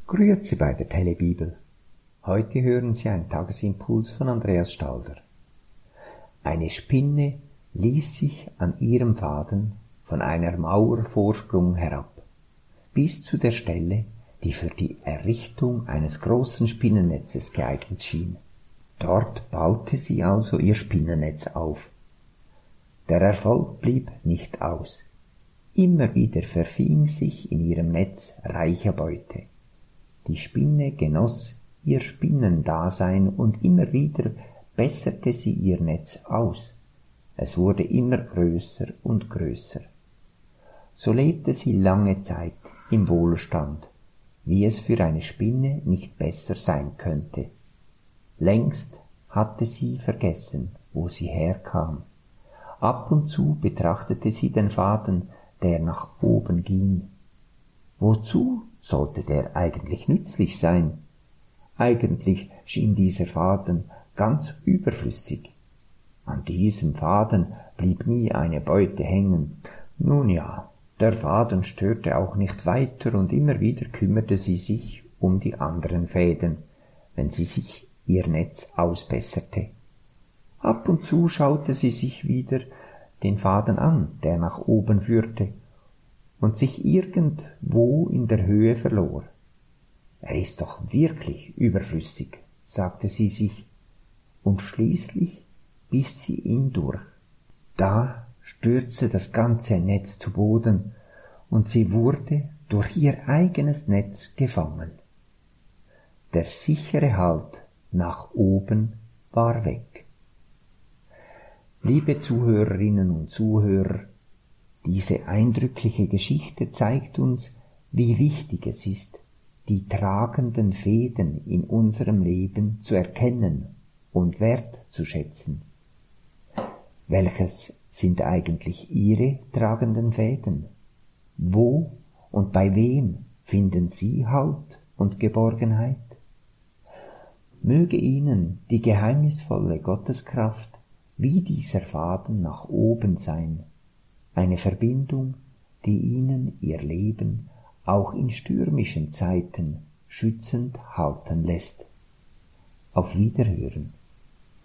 Grüezi bei der Telebibel. Heute hören Sie einen Tagesimpuls von Andreas Stalder. Eine Spinne ließ sich an ihrem Faden von einer Mauervorsprung herab, bis zu der Stelle, die für die Errichtung eines großen Spinnennetzes geeignet schien. Dort baute sie also ihr Spinnennetz auf. Der Erfolg blieb nicht aus. Immer wieder verfing sich in ihrem Netz reiche Beute. Die Spinne genoss ihr Spinnendasein und immer wieder besserte sie ihr Netz aus. Es wurde immer größer und größer. So lebte sie lange Zeit im Wohlstand, wie es für eine Spinne nicht besser sein könnte. Längst hatte sie vergessen, wo sie herkam. Ab und zu betrachtete sie den Faden, der nach oben ging. Wozu sollte der eigentlich nützlich sein? Eigentlich schien dieser Faden ganz überflüssig. An diesem Faden blieb nie eine Beute hängen. Nun ja, der Faden störte auch nicht weiter und immer wieder kümmerte sie sich um die anderen Fäden, wenn sie sich ihr Netz ausbesserte. Ab und zu schaute sie sich wieder den Faden an, der nach oben führte und sich irgendwo in der Höhe verlor. Er ist doch wirklich überflüssig, sagte sie sich, und schließlich biss sie ihn durch. Da stürzte das ganze Netz zu Boden, und sie wurde durch ihr eigenes Netz gefangen. Der sichere Halt nach oben war weg. Liebe Zuhörerinnen und Zuhörer, diese eindrückliche Geschichte zeigt uns, wie wichtig es ist, die tragenden Fäden in unserem Leben zu erkennen und wertzuschätzen. Welches sind eigentlich Ihre tragenden Fäden? Wo und bei wem finden Sie Halt und Geborgenheit? Möge Ihnen die geheimnisvolle Gotteskraft wie dieser Faden nach oben sein, eine Verbindung, die Ihnen Ihr Leben auch in stürmischen Zeiten schützend halten lässt. Auf Wiederhören.